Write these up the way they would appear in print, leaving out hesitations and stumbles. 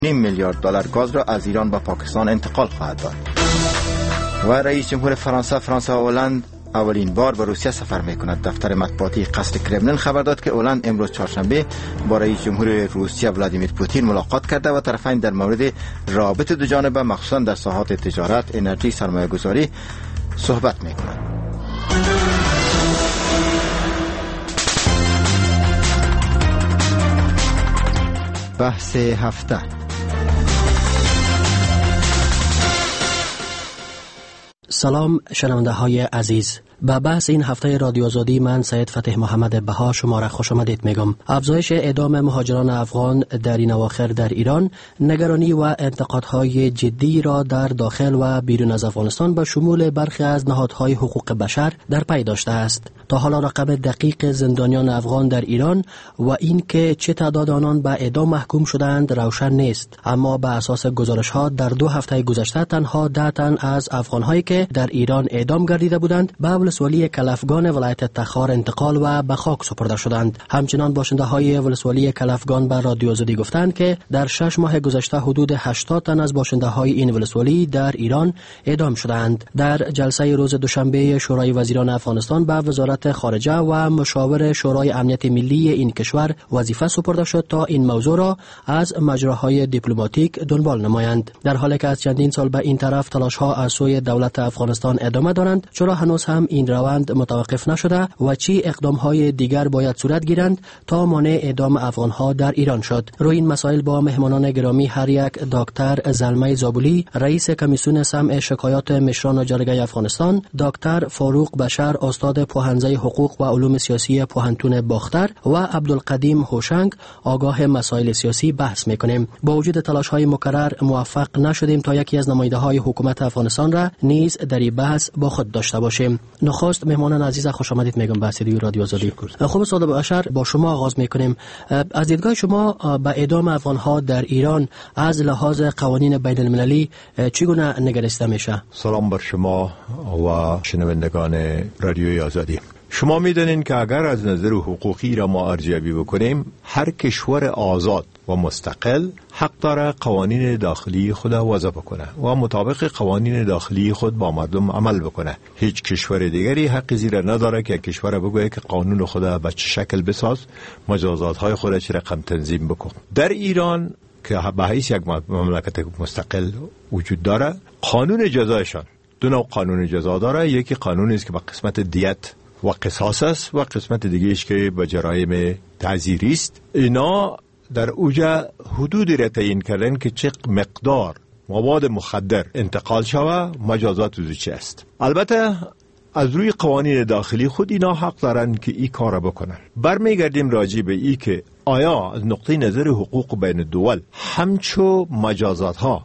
نیم میلیارد دلار گاز را از ایران به پاکستان انتقال خواهد داد. و رئیس جمهور فرانسه هولند اولین بار به روسیه سفر میکند. دفتر مطبوعاتی قصر کرملین خبر داد که هولند امروز چهارشنبه با رئیس جمهور روسیه ولادیمیر پوتین ملاقات کرده و طرفین در مورد روابط دو جانبه مخصوصا در ساحات تجارت، انرژی، سرمایه گذاری صحبت میکنند. بحث هفته. سلام شنونده های عزیز، به بحث این هفته رادیو آزادی من سید فتح محمد بها شما را خوش آمدید میگم. افزایش اعدام مهاجران افغان در این اواخر در ایران نگرانی و انتقادهای جدی را در داخل و بیرون از افغانستان به شمول برخی از نهادهای حقوق بشر در پی داشته است. تا حالا رقم دقیق زندانیان افغان در ایران و این که چه تعداد آنان به اعدام محکوم شدند روشن نیست، اما به اساس گزارش‌ها در 2 هفته گذشته تنها 10 تن از افغان‌هایی که در ایران اعدام گردیده بودند به ولسوالی کلفگان ولایت تخار انتقال و به خاک سپرده شدند. همچنان باشنده‌های ولسوالی کلفگان به رادیو آزادی گفتند که در 6 ماه گذشته حدود 80 تن از باشنده‌های این ولسوالی در ایران اعدام شدند. در جلسه روز دوشنبه شورای وزیران افغانستان به وزارت خارجه و مشاور شورای امنیت ملی این کشور وظیفه سپرده شد تا این موضوع را از مجراهای دیپلماتیک دنبال نمایند. در حالی که از چندین سال به این طرف تلاش‌ها از سوی دولت افغانستان ادامه دارند، چرا هنوز هم این روند متوقف نشده و چی اقدام‌های دیگر باید صورت گیرند تا مانع اعدام افغان‌ها در ایران شد؟ روی این مسائل با مهمانان گرامی هر یک دکتر زلمه زابولی رئیس کمیسیون سمع شکایات مشران و جرگه افغانستان، دکتر فاروق بشر استاد پوهنځی حقوق و علوم سیاسی پوهنتون باختر و عبدالقدیم هوشنگ آگاه مسائل سیاسی بحث می‌کنیم. با وجود تلاش‌های مکرر موفق نشدیم تا یکی از نماینده‌های حکومت افغانستان را نیز در این بحث با خود داشته باشیم. نخست مهمانان عزیز خوش آمدید میگم به استودیو رادیو آزادی. خب استاد بشر با شما آغاز می‌کنیم. از دیدگاه شما به اعدام افغان‌ها در ایران از لحاظ قوانین بین‌المللی چگونه نگریسته میشه؟ سلام بر شما و شنوندگان رادیوی آزادی. شما میدانید که اگر از نظر حقوقی را ما ارزیابی بکنیم، هر کشور آزاد و مستقل حق داره قوانین داخلی خود وضع بکنه و مطابق قوانین داخلی خود با مردم عمل بکنه. هیچ کشور دیگری حق زیر نداره که کشور بگویه که قانون خود به چه شکل بساز، مجازات‌های خود چه رقم تنظیم بکن. در ایران که به حیث یک مملکت مستقل وجود داره، قانون جزایشان 2 نوع قانون جزا داره. یکی قانونی است که به قسمت دیت و قصاص است و قسمت دیگه‌اش که به جرایم تعزیری است. اینا در اوجه حدودی را تعیین کردن که چه مقدار مواد مخدر انتقال شود، مجازات او چه است. البته از روی قوانین داخلی خود اینا حق دارن که این کار بکنن. برمیگردیم راجع به این که آیا از نقطه نظر حقوق بین الدول همچو مجازات ها،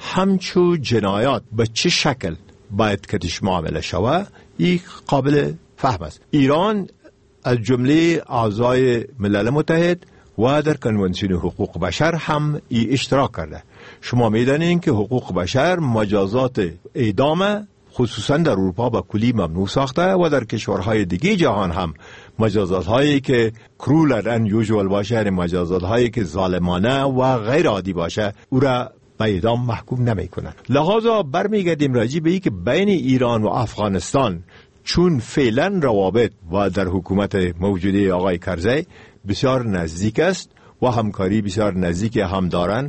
همچو جنایات به چه شکل باید کتش معامله شود، این قابل فهم است. ایران از جمله اعضای ملل متحد و در کنوانسیون حقوق بشر هم اشتراک کرده. شما میدانید که حقوق بشر مجازات اعدام خصوصا در اروپا به کلی ممنوع ساخته و در کشورهای دیگه جهان هم مجازات هایی که کرول ان یوزوال باشه، یعنی مجازات هایی که ظالمانه و غیر عادی باشه، او را به اعدام محکوم نمی کنند. لحاظا برمیگردیم راجع به این که بین ایران و افغانستان چون فعلا روابط و در حکومت موجوده آقای کرزی بسیار نزدیک است و همکاری بسیار نزدیک هم دارن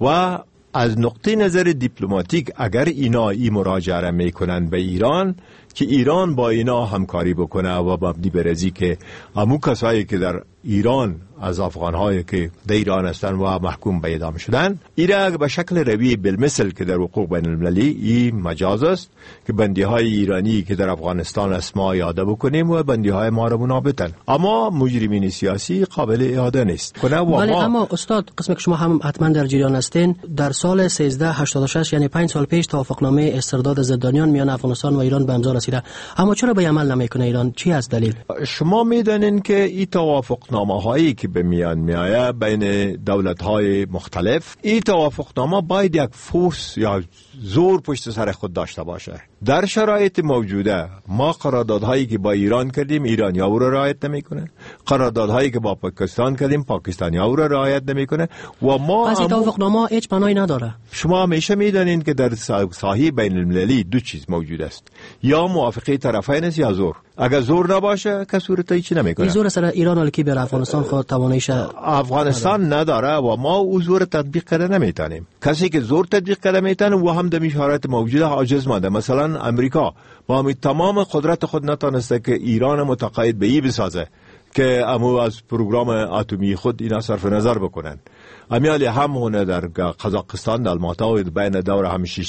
و از نقطه نظر دیپلماتیک اگر اینا مراجعه میکنن به ایران که ایران با اینا همکاری بکنه و مبنی بر ازی که همون کسایی که در ایران از افغان‌هایی که در ایران هستن و محکوم به اعدام شدن، اینا به شکل روی بالمثل که در حقوق بین المللی این مجاز است که بندی‌های ایرانی که در افغانستان اسما یاد بکنیم و بندی‌های ما را منابتن، اما مجرمین سیاسی قابل اعاده نیست. ولی اما استاد، قسمی که شما هم حتما در جریان هستین، در سال 1386 یعنی 5 سال پیش توافقنامه استرداد زندانیان میان افغانستان و ایران به امضا رسیده، اما چرا به عمل نمیکنه ایران؟ چی از دلیل؟ شما میدونین که این توافقنامه‌هایی که به میان میآید بین دولت‌های مختلف، این توافقنامه باید یک فورس یا زور پشت سر خود داشته باشه. در شرایط موجوده ما قراردادهایی که با ایران کردیم ایرانی‌ها او را رعایت نمیکنه، قراردادهایی که با پاکستان کردیم پاکستانی‌ها او را رعایت نمیکنه و ما پس توافقنامه هیچ معنی نداره. شما همیشه میدانید که در ساحه بین المللی دو چیز موجود است، یا موافقه طرفین است یا زور. اگر زور نباشه که صورتی چی نمیکنه. این زور سر ایران الکی بر افغانستان خود تواناییش افغانستان نداره و ما او زور تطبیق کرده نمیتونیم. کسی که زور تطبیق کرده میتونه و هم در شرایط موجوده عاجز مانده. مثلا امریکا با همین تمام قدرت خود نتونسته که ایران متقاعد به این بسازه که امو از پروگرام اتمی خود اینا صرف نظر بکنن. امیالی همونه در قزاقستان در الماتا بین دور هم 6-1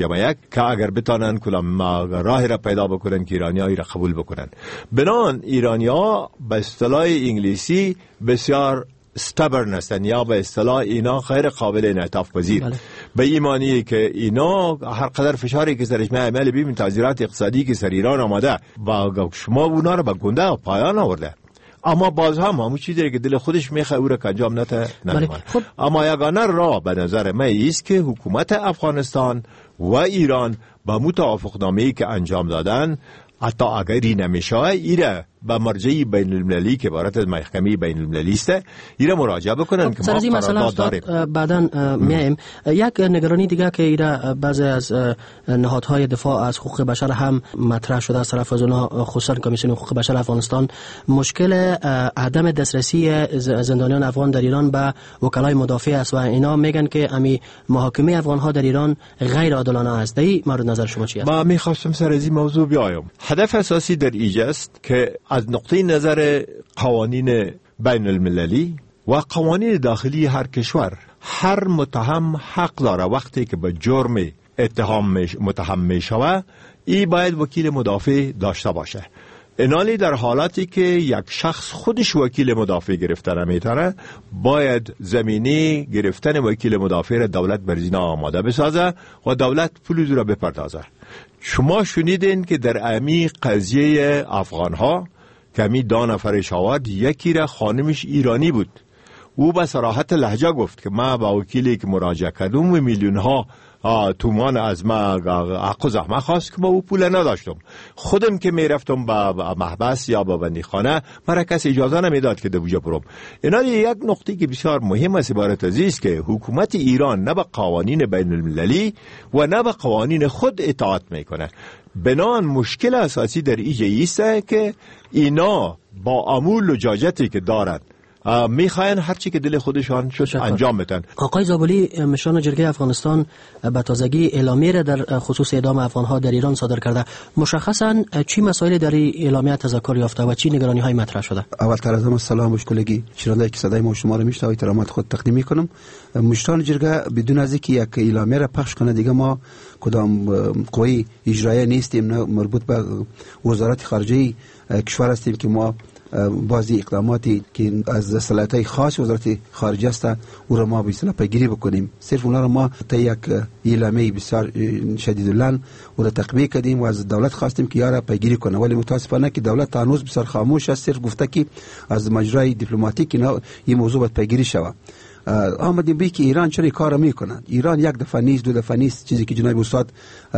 که اگر بتانن کلام راه را پیدا بکنن که ایرانی‌ها را قبول بکنن. بنان ایرانی‌ها به اصطلاح انگلیسی بسیار stubborn هستن یا به اصطلاح اینا غیر قابل انعطاف پذیر. به ایمانی که اینا هر قدر فشاری که سرش می‌عمل ببین تعذیرات اقتصادی که سر ایران آمده و شما اونا رو به گنده و پایان آورده. اما باز هم همون چیزی که دل خودش میخواه او را که انجام نمی‌دهد. اما یگانه راه به نظر من است که حکومت افغانستان و ایران با توافقنامه‌ای که انجام دادن حتی اگری نمیشه ایره به مرجعی بین المللی که عبارت از محکمه بین المللی است ایره مراجعه بکنن که ما قرارداد داریم. بعداً میایم یک نگرانی دیگه که ایره بعضی از نهادهای دفاع از حقوق بشر هم مطرح شده از طرف از اونها، خصوصا کمیسیون حقوق بشر افغانستان، مشکل عدم دسترسی زندانیان افغان در ایران به وکلای مدافع است و اینا میگن که امی محاکمه افغان ها در ایران غیر عادلانه است. در مورد نظر شما چی است؟ ما میخواستم سر از این موضوع بیایم. هدف اساسی در ایجاست که از نقطه نظر قوانین بین المللی و قوانین داخلی هر کشور هر متهم حق داره وقتی که به جرم اتهام متهم می شود ای باید وکیل مدافع داشته باشه. اینالی در حالاتی که یک شخص خودش وکیل مدافع گرفتن نمیتونه باید زمینی گرفتن وکیل مدافع را دولت بر زینا آماده بسازه و دولت پول را بپردازه. شما شنیدین که در امی قضیه افغان ها کمی 2 نفر شاهد یکی را خانمش ایرانی بود، او به صراحت لهجه گفت که ما با وکیلی که مراجعه کردم و میلیون ها تومان از ما حق و زحمه خواست که ما او پول نداشتم. خودم که میرفتم به محبس یا به بندیخانه مرا کسی اجازه نمیداد که دوجه برم. اینا یک نقطه که بسیار مهم است عبارت از است که حکومت ایران نه به قوانین بین المللی و نه به قوانین خود اطاعت میکنه. بنان مشکل اساسی در اینجا است که اینا با امور لجاجتی که دارند میخواین هر چی که دل خودشان شد انجام بدن. آقای زابلی، مشران جرگه افغانستان به تازگی اعلامیه را در خصوص اعدام افغان‌ها در ایران صادر کرده. مشخصاً چی مسائل در این اعلامیه تذکر یافته و چی نگرانی‌های مطرح شده؟ اولتر از همه سلام و شکلگی شنونده که صدای ما شما را میشنوید احترامات خود تقدیم میکنم. مشران جرگه بدون از اینکه یک اعلامیه را پخش کنه دیگه ما کدام قوی اجرایی نیستیم، نه مربوط به وزارت خارجه کشور هستیم که ما بعضی اقداماتی که از صلاحیت خاص وزارت خارجه است او را ما به اصطلاح پیگیری بکنیم. صرف اونا را ما تا یک اعلامیه بسیار شدید الان او را تطبیق کردیم و از دولت خواستیم که یارا پیگیری کنه، ولی متاسفانه که دولت هنوز بسیار خاموش است، صرف گفته که از مجرای دیپلماتیک این موضوع باید پیگیری شود. آمدیم بی که ایران چرا کار میکنند. ایران یک دفعه نیست، 2 دفعه نیست. چیزی که جناب استاد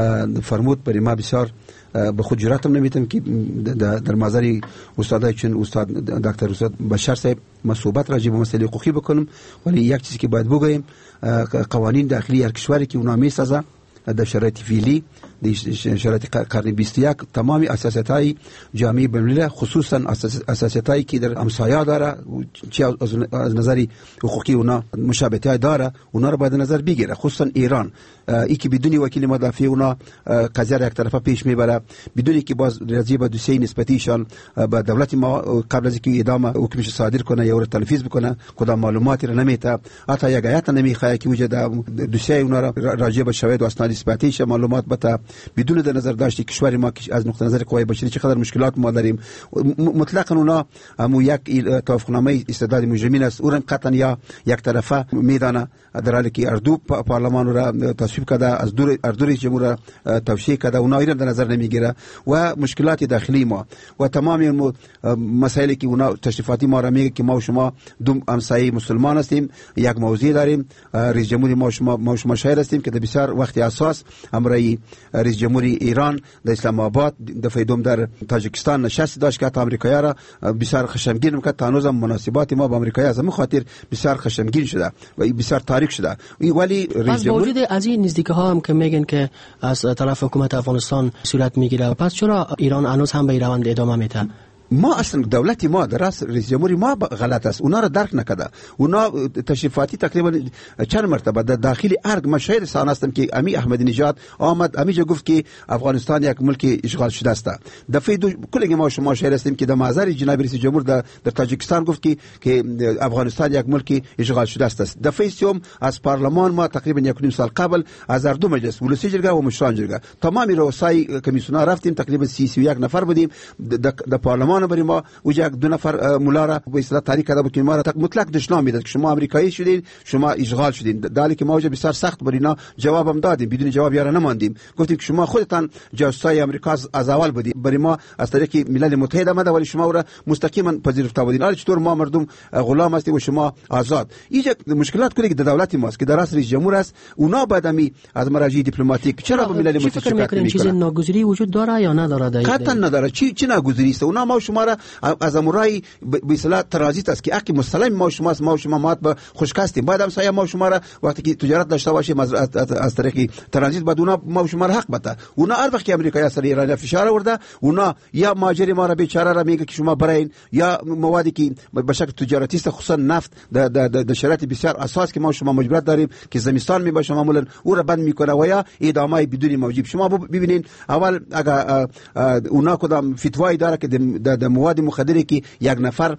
فرمود برای ما بسیار به خود جرأتم نمیتونم که در نظر استادای چون استاد دکتر استاد بشار صاحب ما صحبت راجع به مسئله حقوقی بکنم، ولی یک چیزی که باید بگویم قوانین داخلی هر کشوری که اونا میسازه در شرایط فعلی در شرایط قرن 21 تمامی اساسیت‌های جامعه بین‌المللی خصوصا اساسیت‌هایی که در همسایه داره چه از نظر حقوقی اونا مشابهت‌های داره اونا رو باید نظر بگیره. خصوصا ایران ای که بدون وکیل مدافع اونا قضیه را یک طرفه پیش میبره، بدون که باز راضی به دوسیه نسبتیشان به دولت ما قبل از اینکه اعدام حکمش صادر کنه یا تنفیذ بکنه کدام معلوماتی را نمیته، حتی یک آیت نمیخواد که وجود دوسیه اونا را راجع به شواهد و اسناد نسبتیش معلومات بده، بدون در نظر داشتی کشور ما از نقطه نظر قوای بشری چقدر مشکلات ما داریم. مطلقاً اونا هم یک توافقنامه استعداد مجرمین است، اون قطعا یا یک طرفه میدانه در حالی که اردو پارلمان را تصویب کرده، از دور جمهور توشیح کرده، اونا اینا در نظر نمیگیره و مشکلات داخلی ما و تمامی مسائلی که اونا تشریفاتی ما را میگه که ما و شما دو همسایه مسلمان هستیم، یک موضوع داریم، رئیس جمهوری ما شما شاهد هستیم که بسیار وقتی اساس امرای رئیس جمهوری ایران در اسلام آباد دفعه دوم در تاجیکستان نشست داشت که آمریکایی‌ها را بسیار خشمگین می‌کرد. تا هنوز مناسبات ما با آمریکایی‌ها از همین خاطر بسیار خشمگین شده و بسیار تاریک شده. ولی رئیس با وجود از این نزدیکی‌ها هم که میگن که از طرف حکومت افغانستان صورت میگیره، پس چرا ایران هنوز هم به این روند ادامه میده؟ ما اصلا دولتی ما در راست رئیس جمهوری ما غلط است، اونا را درک نکرده. اونا تشریفاتی تقریبا چند مرتبه در داخل ارگ ما شاید سان هستم که امی احمدی نژاد آمد امیجا گفت که افغانستان یک ملک اشغال شده است. دفعه دو کلی ما شما شاید هستیم که در محضر جناب رئیس جمهور در تاجیکستان گفت که افغانستان یک ملک اشغال شده است. دفعه سوم از پارلمان ما تقریبا یک نیم سال قبل از هر دو مجلس ولسی جرگه و مشران جرگه تمام رؤسای کمیسیون‌ها رفتیم، تقریبا 31 نفر بودیم در پارلمان برای ما وجا دو نفر مولا را به اصطلاح تحریک کرده بود که ما را مطلق دشنام میداد که شما آمریکایی شدین، شما اشغال شدین. در حالی که ما وجا بسیار سخت بر اینا جوابم دادیم، بدون جواب یارا نماندیم. گفتیم که شما خودتان جاسوسای آمریکا از اول بودین، برای ما از طریق ملل متحد آمده ولی شما را مستقیما پذیرفته بودین. حالا چطور ما مردم غلام هستیم و شما آزاد؟ اینجا مشکلات کلی که در دولت ماست که در راست رئیس جمهور است. اونا بعدمی از مراجع دیپلماتیک چرا به ملل متحد شکایت میکنن؟ چیز ناگزیری وجود داره یا نداره؟ قطعا نداره. چی ناگزیری است؟ اونا ما شما را از امورای به اصطلاح ترانزیت است که اگه مسلم ما شما مات به خوش کاستیم، بعد هم سایه ما شما را وقتی که تجارت داشته باشیم از طریق ترانزیت بعد اونا ما شما را حق بده. اونا هر وقت که امریکا سر ایران فشار آورده، اونا یا ماجری ما را بیچاره را میگه که شما براین، یا موادی که به شکل تجارتی است خصوصا نفت در شرایط بسیار اساس که ما شما مجبورت داریم که زمستان می باشه معمولا او را بند میکنه و یا ادامه بدون موجب. شما ببینید اول اگر اونا کدام فتوایی داره که در مواد مخدری که یک نفر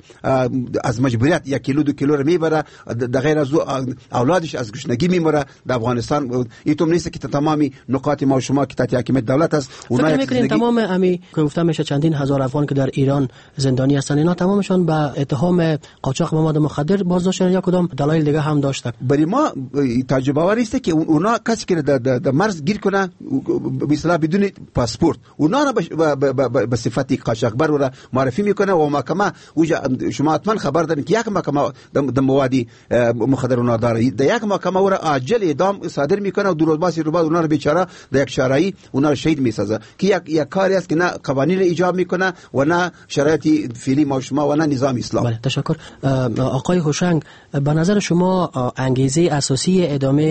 از مجبوریت 1 کیلو 2 کیلو رو میبره، در غیر از اولادش از گشنگی میمره در افغانستان. اینطور نیست که تمامی نقاط ما و شما که تحت حکومت دولت است اونا میکنین تمام امی که گفتم میشه چندین هزار افغان که در ایران زندانی هستن اینا تمامشون به اتهام قاچاق مواد مخدر بازداشتن یا کدام دلایل دیگه هم داشته؟ برای ما تجربه آور است که اونا کسی که در مرز گیر کنه به اصطلاح بدون پاسپورت اونا را به صفت قاچاقبر را معرفی میکنه و محکمه شما حتما خبر دارین که یک محکمه در مواد مخدر اونا داره، در یک محکمه او را عاجل اعدام صادر میکنه و 2 روز بعد اونا را بیچاره در یک شرعی اونا را شهید میسازه که یک کاری است که نه قوانین ایجاب میکنه و نه شرایط فعلی ما شما و نه نظام اسلام. بله تشکر. آقای هوشنگ، به نظر شما انگیزه اساسی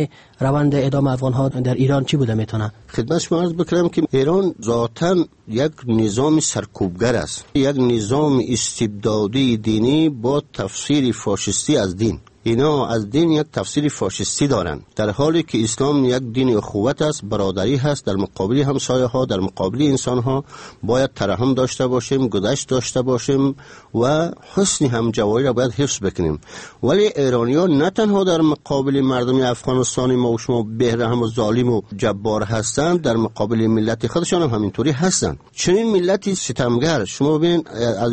روند ادامه افغان‌ها در ایران چی بوده میتونه؟ خدمت شما عرض بکنم که ایران ذاتاً یک نظام سرکوبگر است، یک نظام استبدادی دینی با تفسیر فاشisتی از دین. اینا از دین یک تفسیر فاشisتی دارند، در حالی که اسلام یک دین اخوت است، برادری هست، در مقابل همسایه ها، در مقابل انسان ها باید ترحم داشته باشیم، گذشت داشته باشیم و حسن همجواری را باید حفظ بکنیم. ولی ایرانیان نه تنها در مقابل مردم افغانستان ما و شما بهرهم و ظالم و جبار هستند، در مقابل ملت خودشان هم همینطوری هستند. چنین ملتی ستمگر شما ببین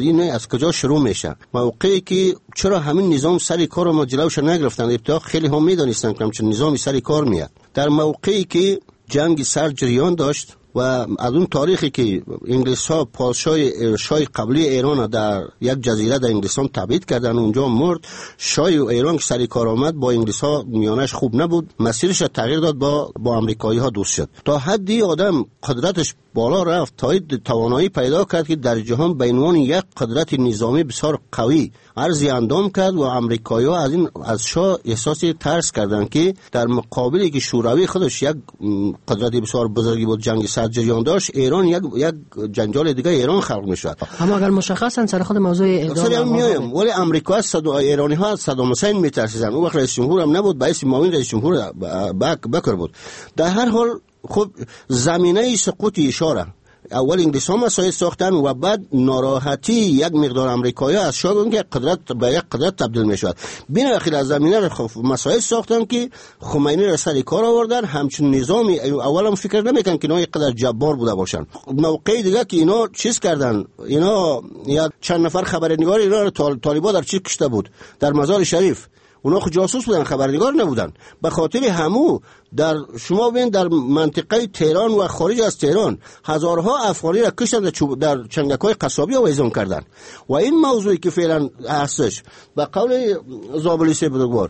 از کجا شروع میشه؟ موقعی که چرا همین نظام سر کار ما جلوش نگرفتن؟ ابتدا خیلی هم میدونستن که همچین نظامی سر کار میاد. در موقعی که جنگ سر جریان داشت و از اون تاریخی که انگلیس ها پادشاه قبلی ایران در یک جزیره در انگلستان تبعید کردن، اونجا مرد. شاه ایران که سر کار آمد با انگلیس ها میانش خوب نبود، مسیرش تغییر داد، با امریکایی ها دوست شد. تا حدی آدم قدرتش بالا رفت تا توانایی پیدا کرد که در جهان به عنوان یک قدرت نظامی بسیار قوی عرضی اندام کرد و امریکایی‌ها از شاه احساس ترس کردند که در مقابلی که شوروی خودش یک قدرت بسیار بزرگی بود، جنگ سرد جریان داشت، ایران یک جنجال دیگه ایران خلق می‌شد. اما اگر مشخصاً سر خود موضوع اعدام میایم، ولی امریکا از ایرانی‌ها از صدام حسین می‌ترسیدن. اون وقت رئیس جمهور هم نبود، باعث معاون رئیس جمهور بکر بود. در هر حال خب زمینه سقوط اشاره اول انگلیس ها مسائل ساختن و بعد ناراحتی یک مقدار امریکایی از شاه که قدرت به یک قدرت تبدیل می شود. بین اخیر از زمینه را مسائل ساختن که خمینی را سر کار آوردن. همچون نظامی اول هم فکر نمیکن که اینا یک قدر جبار بوده باشن. موقعی دیگه که اینا چیز کردن، اینا یک چند نفر خبرنگار اینا را طالبان در چی کشته بود در مزار شریف، اونا خود جاسوس بودن، خبرنگار نبودن. به خاطر همو در شما ببین در منطقه تهران و خارج از تهران هزارها افغانی را کشتن، در چنگک‌های قصابی آویزان کردن. و این موضوعی که فعلا هستش به قول زابلیسی بزرگوار،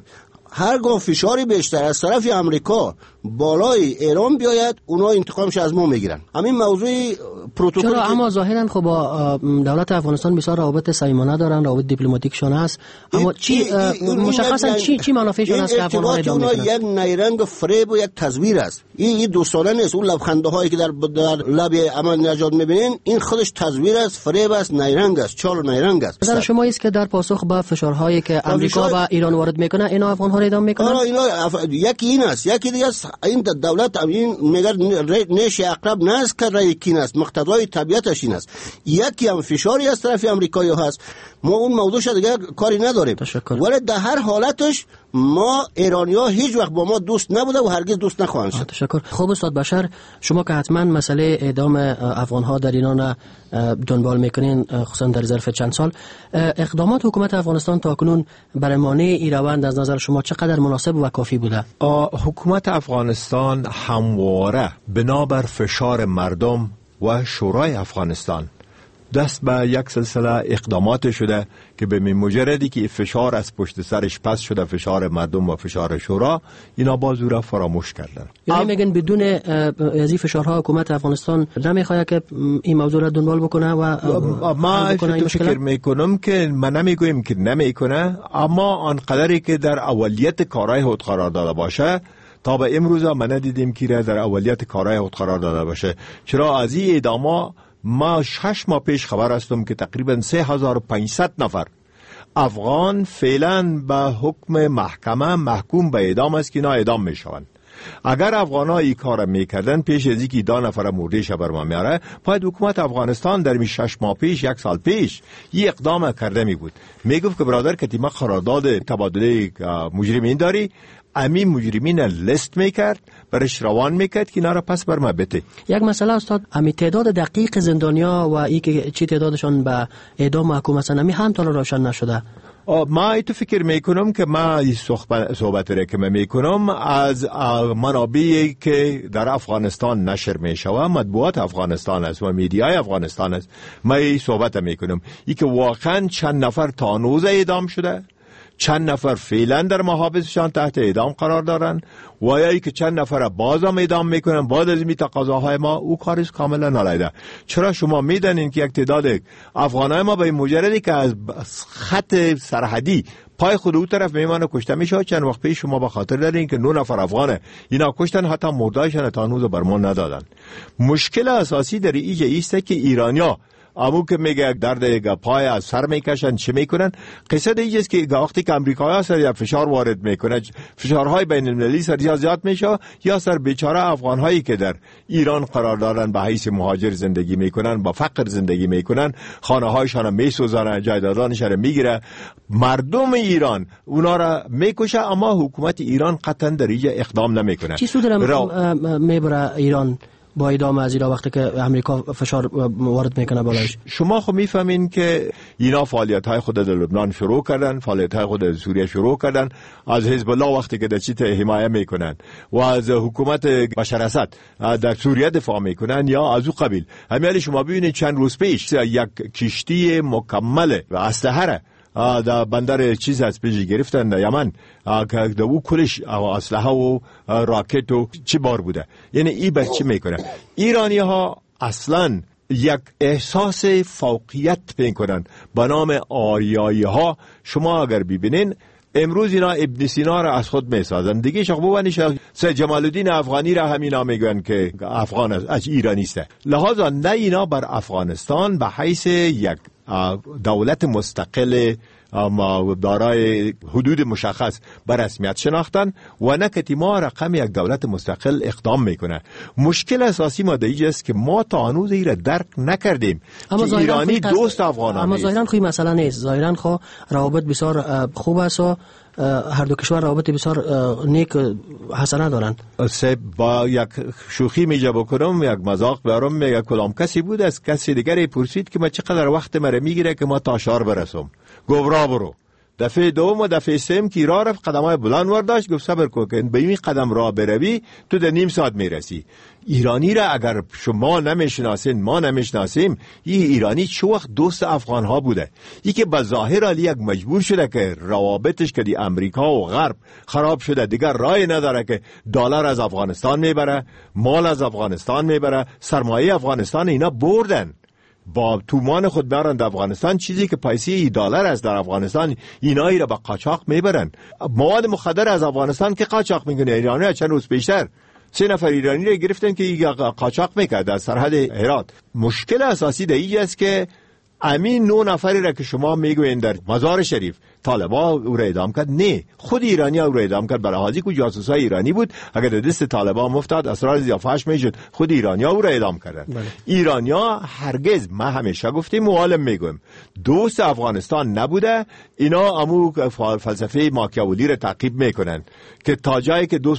هرگاه فشاری بیشتر از طرف امریکا بالای ایران بیاید، اونا انتقامش از ما میگیرن. همین موضوع پروتکل. چرا؟ اما ظاهرا خب با دولت افغانستان بسیار روابط صمیمانه دارن، روابط دیپلماتیکشون هست، اما چی مشخصا چی منافعشون است که افغان‌ها ادامه میکنن؟ یک نیرنگ فریب و یک تصویر است. این دوستانه نیست. اون لبخنده هایی که در لب احمدی نژاد میبینین، این خودش تصویر است، فریب است، نیرنگ است، چال و نیرنگ است. نظر شما است که در پاسخ به فشارهایی که امریکا و ایران وارد میکنه، اینا افغان‌ها را ادامه میکنن؟ یکی این است، یکی دیگه است. این دولت این میگه نیش عقرب نست که رای کین است، مقتضای طبیعتش این است. یکی هم فشاری از طرف امریکایی هست، ما اون موضوعش دیگه کاری نداریم. ولی در هر حالتش ما ایرانی‌ها هیچ وقت با ما دوست نبوده و هرگز دوست نخواهند شد. تشکر. خب استاد بشر، شما که حتما مسئله اعدام افغان‌ها در ایران دنبال میکنین، خصوصا در ظرف چند سال، اقدامات حکومت افغانستان تاکنون برای مانع این روند از نظر شما چقدر مناسب و کافی بوده؟ حکومت افغانستان همواره بنابر فشار مردم و شورای افغانستان دست به یک سلسله اقدامات شده که به مجردی که فشار از پشت سرش پس شده، فشار مردم و فشار شورا، اینا باز او را فراموش کردن. یعنی میگن بدون از این فشارها حکومت افغانستان نمیخواد که این موضوع را دنبال بکنه و ما فکر میکنم که من نمیگویم که نمیکنه، اما آنقدری که در اولیت کارهای خود قرار داده باشه، تا به امروز ما ندیدیم که در اولیت کارهای خود قرار داده باشه. چرا از این اعدام ما 6 ماه پیش خبر هستم که تقریبا 3500 نفر افغان فعلا به حکم محکمه محکوم به اعدام است که اینا اعدام می شوند. اگر افغان‌ها این کار میکردن، پیش از اینکه 2 نفر مردهش بر ما میاره، باید حکومت افغانستان در 6 ماه پیش، 1 سال پیش این اقدام کرده می بود. میگفت که برادر که ما قرارداد تبادله مجرمین داری، امین مجرمین لیست میکرد، برش روان میکرد که اینا را پس بر ما بده. یک مسئله استاد، امی تعداد دقیق زندانیا و ای که چی تعدادشان به اعدام محکوم هستن، امی هم تا روشن نشده. ما ایتو فکر میکنم که ما این صحبت را که میکنم از منابعی که در افغانستان نشر میشوه، مطبوعات افغانستان است و میدیای افغانستان است، ما این صحبت میکنم ای که واقعا چند نفر تا هنوز اعدام شده، چند نفر فعلا در محابسشان تحت اعدام قرار دارن، و یا ای که چند نفر باز هم اعدام میکنن بعد از این تقاضاهای ما. او کارش کاملا نالیده. چرا شما میدونین که یک تعداد افغانای ما به مجردی که از خط سرحدی پای خود او طرف میمانه کشته میشه، چند وقت پیش شما به خاطر دارین که 9 نفر افغانه اینا کشتن، حتی مردایشان تا هنوز برمان ندادن. مشکل اساسی در اینجا ایسته که ایرانیا امو که میگه درد پای از سر میکشن، چه میکنن؟ قصه دیگه است که وقتی که امریکایی سر یا فشار وارد میکنه، فشارهای بین المللی سر یا زیاد میشه، یا سر بیچاره افغانهایی که در ایران قرار دارن به حیث مهاجر زندگی میکنن، با فقر زندگی میکنن، خانه هایشان میسوزانن، جایدادانشان میگیره، مردم ایران اونا را میکشه، اما حکومت ایران قطعا در اینجا اقدام نمیکنه. چی سود میبره ایران با ادامه از ایران وقتی که امریکا فشار وارد میکنه بالایش؟ شما خب میفهمین که اینا فعالیت‌های خود در لبنان شروع کردن، فعالیت‌های خود در سوریه شروع کردن، از حزب الله وقتی که در چیت حمایت میکنن و از حکومت بشار اسد در سوریه دفاع میکنن یا از او قبیل. همین شما ببینید چند روز پیش یک کشتی مکمل و اسلحه در بندر چیز از پیش گرفتن در یمن که در او کلش اسلحه و راکت و چی بار بوده. یعنی این بر چی میکنه؟ ایرانی ها اصلا یک احساس فوقیت میکنن به نام آریایی ها. شما اگر ببینین امروز اینا ابن سینا را از خود میسازن دیگه. شخبوانیش سید جمال الدین افغانی را همینا میگن که افغان از ایرانی است. لحاظا نه اینا بر افغانستان به حیث یک دولت مستقل دارای حدود مشخص به رسمیت شناختن و نه که ما رقم یک دولت مستقل اقدام میکنه. مشکل اساسی ما دیگه است که ما تا هنوز این را درک نکردیم که ایرانی دوست افغانان اما ظاهرا خوی مسئله نیست. ظاهرا خو روابط بسیار خوب است و هر دو کشور روابط بسیار نیک حسنه دارند. با یک شوخی میجا بکنم، یک مذاق بیارم، میگه کدام کسی بود از کسی دیگری پرسید که ما چقدر وقت مرا میگیره که ما تا شار برسم. گفت را برو دفعه دوم و دفعه سوم که راه رفت قدمای بلند ورداشت، گفت صبر کن که به این قدم راه بروی تو در نیم ساعت میرسی. ایرانی را اگر شما نمیشناسین ما نمیشناسیم، این ایرانی چه وقت دوست افغان ها بوده. این که به ظاهر علی یک مجبور شده که روابطش که دی امریکا و غرب خراب شده، دیگر رای نداره که دلار از افغانستان میبره، مال از افغانستان میبره، سرمایه افغانستان اینا بردن با تومان خود برن در افغانستان. چیزی که پیسه دلار است در افغانستان اینا را به قاچاق میبرن. مواد مخدر از افغانستان که قاچاق میکنه ایرانی. چند روز پیشتر 3 نفر ایرانی را گرفتن که قاچاق میکرد در سرحد هرات. مشکل اساسی در اینجا است که امین 9 نفری را که شما میگوین در مزار شریف طالبا او را اعدام کرد، نه، خود ایرانی او را اعدام کرد. برای حاضی که جاسوسای ایرانی بود، اگر در دست طالبا مفتاد اسرار زیافاش میشد، خود ایرانی او را اعدام کردن. ایرانیا هرگز، ما همیشه گفتیم معلم میگویم، دوست افغانستان نبوده. اینا امو فلسفه ماکیاولی را تعقیب میکنن که تا جایی که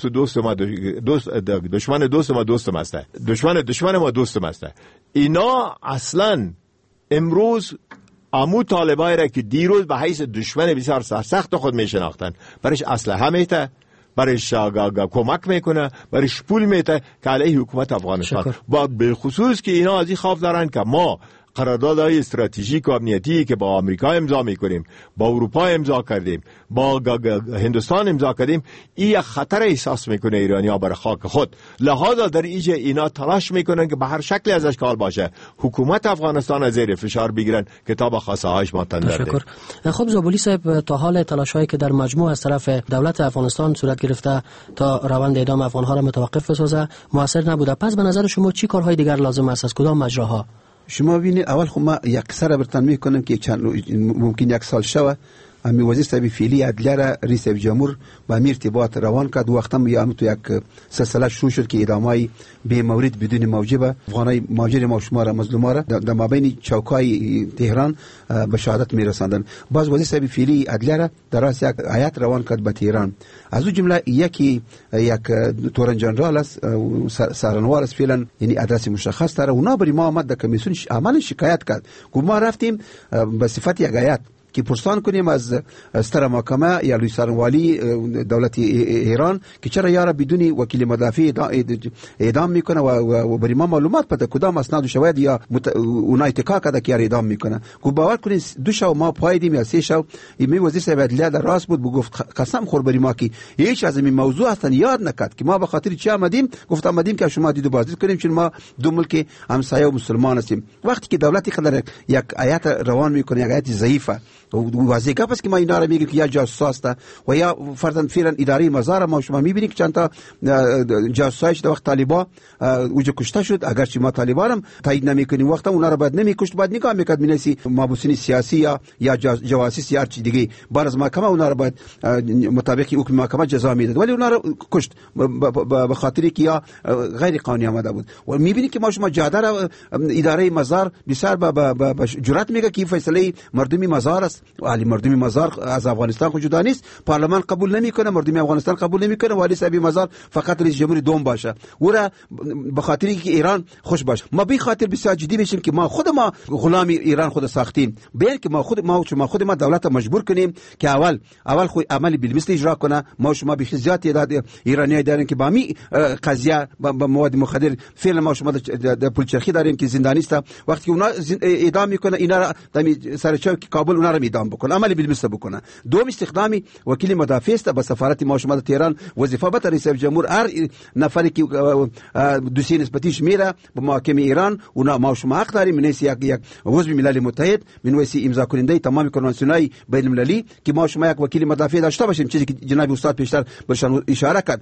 دشمن دوست ما دوستم است، دشمن ما دوستم است. اینا اصلا امروز امو طالبای را که دیروز به حیث دشمن بسیار سخت خود میشناختن، برش اسلحه میته، برش کمک میکنه، برش پول میته که علیه حکومت افغانستان. با به خصوص که اینا از این خوف دارن که ما قراردادهای استراتژیک و امنیتی که با آمریکا امضا میکنیم، با اروپا امضا کردیم، با هندوستان امضا کردیم، این یک خطر احساس میکنه ایرانی‌ها بر خاک خود. لحاظا در اینجا اینا تلاش میکنن که به هر شکلی ازش کار باشه حکومت افغانستان از زیر فشار بگیرن که تا به خواسته هاش متندر ده. خب زابولی صاحب، تا حال تلاش‌هایی که در مجموع از طرف دولت افغانستان صورت گرفته تا روند اعدام افغان‌ها را متوقف بسازه موثر نبوده. پس به نظر شما چی کارهای دیگر لازم است؟ از کدام مجراها؟ شما ببینید، اول خب ما یک سر برتن میکنم که ممکن 1 سال شوه امی وزیر صاحب فعلی عدلیه را رئیس جمهور با امیر ارتباط روان کرد. وقتا هم تو یک سلسله شروع شد که اعدامای به مورد بدون موجب افغانای مهاجر ما شما را مظلوما را در مابین چوکای تهران به شهادت میرساندن. باز وزیر صاحب فعلی عدلیه را در راست یک هیئت روان کرد به تهران. از اون جمله یک تورن جنرال است، سرانوار است فعلا، یعنی ادرس مشخص داره. اونا بری ما آمد در کمیسیون عمل شکایت کرد. ما رفتیم به صفت یک هیئت که پرسان کنیم از ستر محکمه یا لوی سرانوالی دولت ایران که چرا یارا بدون وکیل مدافع اعدام میکنه و بری ما معلومات پده کدام اسناد و شواهد یا اونا اتکا کرده که یار اعدام میکنه. گفت باور کنین 2 شب ما پاییدیم یا 3 شب. این وزیر صاحب عدلیه در راست بود، گفت قسم خور بری ما که هیچ از این موضوع اصلا یاد نکرد که ما به خاطر چی آمدیم. گفت آمدیم که شما دید و بازدید کنیم چون ما دو ملک همسایه و مسلمان هستیم. وقتی که دولتی خلال یک هیئت روان میکنه، یک هیئت ضعیفه، واضح گپ است که ما اینا را میگیم که یا جاسوس است و یا فرضاً فعلا اداره مزار ما شما میبینید که چند تا جاسوسایش در وقت طالبا اوج کشته شد. اگرچه ما طالبان هم تایید نمیکنیم، وقتا اونا را بعد نمیکشت، بعد نگاه میکرد مینسی مابوسین سیاسی یا جواسیس یا چیز دیگه. بعد از محکمه اونا را بعد مطابق حکم محکمه جزا میداد، ولی اونا را کشت به خاطری که یا غیر قانونی آمده بود. و میبینید که ما شما جاده را اداره مزار بسیار با جرأت میگه که فیصله مردمی مزار است. ولی مردمی مزار از افغانستان خود جدا نیست، پارلمان قبول نمیکنه، مردمی افغانستان قبول نمیکنه. ولی صاحب مزار فقط رئیس جمهوری دوم باشه، او را به خاطری که ایران خوش باشه. ما به خاطر بسیار جدی میشیم که ما خود ما غلام ایران خود ساختیم، بلکه که ما خود ما دولت مجبور کنیم که اول خو عمل بالمثل اجرا کنه. ما شما به زیاد تعداد ایرانیای داریم که با می قضیه با مواد مخدر فعلا ما شما در پلچرخی داریم که زندانی است. وقتی که اونا اعدام میکنه، اینا را در سرچوک کابل اونا را اعدام بکنه، عمل بالمثل بکنه. دوم استخدامی وکیل مدافع است به سفارت ما شما در تهران وظیفه بده رئیس جمهور. هر نفری که دوسیه نسبتیش میره به محاکمه ایران، اونا ما شما حق داریم منیسی یک عضو ملل متحد منویسی امضا کننده تمام کنوانسیون‌های بین المللی که ما شما یک وکیل مدافع داشته باشیم، چیزی که جناب استاد پیشتر بهشان اشاره کرد.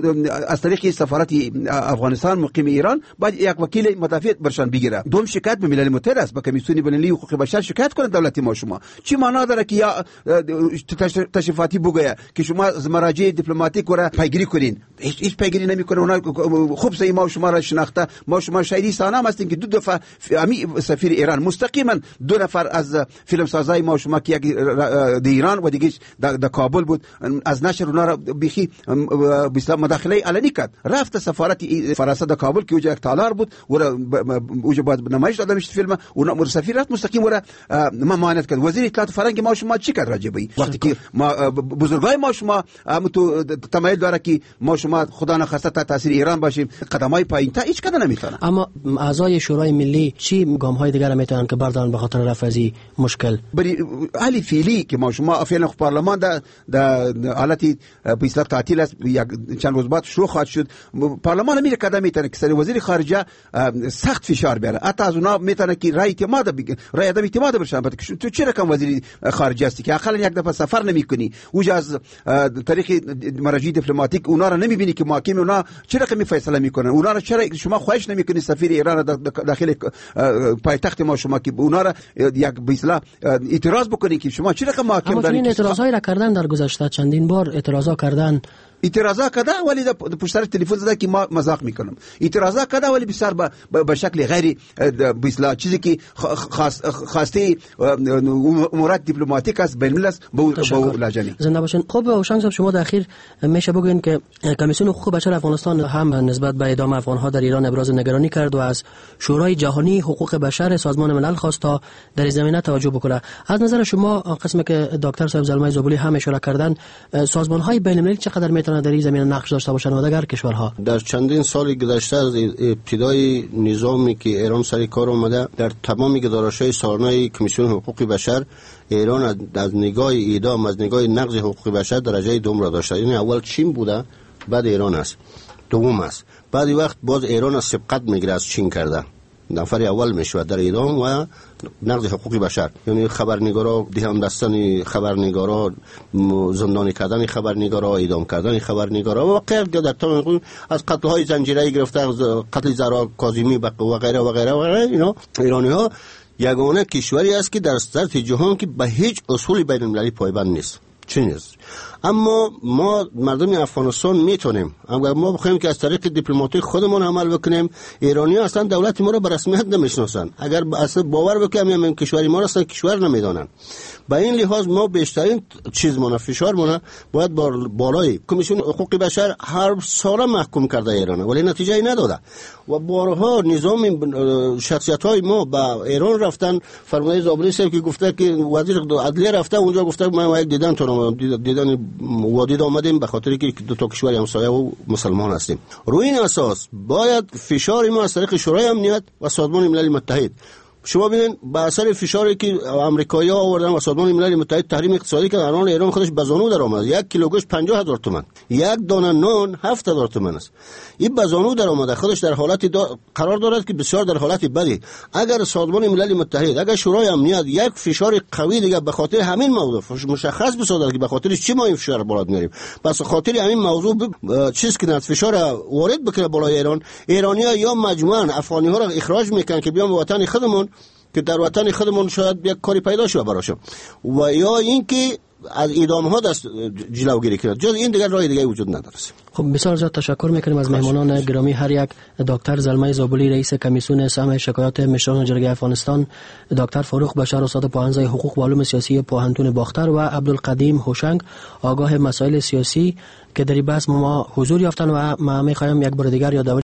از طریق سفارت افغانستان مقیم ایران باید یک وکیل مدافع برشان بگیره. دوم شکایت به ملل متحد است، به کمیسیون بین المللی حقوق بشر شکایت کنه دولت ما شما. چی معنا داره که یا تشریفاتی بگویه که شما از مراجع دیپلماتیک را پیگیری کنین؟ هیچ پیگیری نمیکنه. اونا خوب سه ما شما را شناخته، ما شما شهیدی سانم هستیم که 2 دفعه سفیر ایران مستقیما 2 نفر از فیلم سازای ما شما که یک در ایران و دیگه در کابل بود، از نشر اونا را بخی مداخله علنی کرد. رفت سفارت فرانسه در کابل که اوجا یک تالار بود، اوجا بعد نمایش داده میشد فیلم. اونا سفیر رفت مستقیم ورا ممانعت کرد. وزیر ثقافت فرهنگ ما شما چی کرد راجع به وقتی که ما بزرگای ما شما هم تو تمایل داره که ما شما خدا نخواسته تا تاثیر ایران باشیم، قدمای پایین تا هیچ کدوم نمیتونه. اما اعضای شورای ملی چی گام‌های دیگر میتونن که بردارن به خاطر رفع از مشکل؟ بری حالی فعلی که ما شما فعلا پارلمان در حالتی به اصطلاح تعطیل است، چند روز بعد شروع خواهد شد. پارلمان میره قدم میتونه که سر وزیر خارجه سخت فشار بیاره، حتی از اونها میتونه که رای عدم اعتماد برشن. تو چه رقم وزیر خارجه هستی که اقلا یک دفعه سفر نمیکنی، اوج از طریق مراجع دیپلماتیک اونا رو نمیبینی که محاکم اونا چه رقمی فیصله میکنن، اونا رو چرا شما خواهش نمیکنی سفیر ایران داخل پایتخت ما شما که اونا رو یک به اصطلاح اعتراض بکنی که شما چه رقم محاکم دارید؟ اعتراضایی را کردن در گذشته، چندین بار اعتراضا کردن ولی پشت سر تلفن زده که ما مذاق میکنم، اعتراضا کرده ولی بسیار به شکل غیر به اصطلاح چیزی که خواسته امورات دیپلماتیک است بین الملل است به لجنی. زنده باشین. خب اوشنگ صاحب، شما در اخیر میشه بگوین که کمیسیون حقوق بشر افغانستان هم نسبت به اعدام افغان‌ها در ایران ابراز نگرانی کرد و از شورای جهانی حقوق بشر سازمان ملل خواست تا در این زمینه توجه بکنه. از نظر شما قسمی که دکتر صاحب زلمه زابلی هم اشاره کردن، سازمان‌های بین المللی چقدر میتونن در این زمینه نقش داشته باشن و دیگر کشورها؟ در چندین سال گذشته از ابتدای نظامی که ایران سر کار اومده، در تمام گزارش‌های سالانه کمیسیون حقوق بشر ایران از نگاه اعدام، از نگاه نقض حقوق بشر درجه دوم را داشته. یعنی اول چین بوده، بعد ایران است، دوم است. بعد وقت باز ایران از سبقت میگیره از چین کرده، نفر اول میشود در اعدام و نقض حقوق بشر. یعنی خبرنگارا، دهان دستن خبرنگارا، زندانی کردن خبرنگارا، اعدام کردن خبرنگارا و غیره، در تمام از قتل های زنجیره‌ای گرفته، قتل زهرا کاظمی و غیره و غیره و غیره. اینا ایرانی‌ها یگانه کشوری است که در سطح جهان که به هیچ اصول بین المللی پایبند نیست. چی نیست؟ اما ما مردم افغانستان میتونیم، اگر ما بخوایم که از طریق دیپلماتیک خودمون عمل بکنیم، ایرانی‌ها اصلا دولت ما رو به رسمیت نمیشناسن. اگر اصلا باور بکنیم این کشوری ما رو اصلا کشور نمیدونن. با این لحاظ ما بیشترین چیزمون فشارمون باید بالای کمیسیون حقوق بشر هر سال محکوم کرده ایران، ولی نتیجه نداده و بارها نظام شخصیت‌های ما با ایران رفتن. فرمانده زابلی صاحب که گفته که وزیر عدلیه رفته اونجا، گفته ما یک دیدن وادی آمدیم به خاطر که دو تا کشور همسایه و مسلمان هستیم. روی این اساس باید فشار ما از طریق شورای امنیت و سازمان ملل متحد، شما ببینید با اثر فشاری که آمریکایی‌ها آوردن و سازمان ملل متحد تحریم اقتصادی که الان ایران خودش به زانو در آمده، 1 کیلو گوشت 50,000 تومان، یک دانه نان 7,000 تومان است. این به زانو در آمده، خودش در حالتی قرار دارد که بسیار در حالتی بدی. اگر سازمان ملل متحد، اگر شورای امنیت یک فشار قوی دیگه به خاطر همین موضوع مشخص بسازد که به خاطر چی ما این فشار بالا میاریم، پس خاطر همین موضوع چیز که فشار وارد بکنه بالای ایران، ایرانی‌ها یا مجموعاً افغانی‌ها را اخراج میکنن که بیان به وطن خودمون، که در وطن خودمون شاید یک کاری پیدا شه براشون، و یا اینکه از اعدام ها دست جلوگیری کنند. جز این دیگر راه دیگه وجود نداره. خب بسیار زیاد تشکر میکنیم از مهمانان گرامی هر یک، دکتر زلمه زابلی رئیس کمیسیون سهم شکایات مشران جرگه افغانستان، دکتر فاروق بشار استاد پوهنځی حقوق و علوم سیاسی پوهنتون باختر و عبدالقدیم هوشنگ آگاه مسائل سیاسی که در این بحث ما حضور یافتن و ما میخوایم یک بار دیگر یادآوری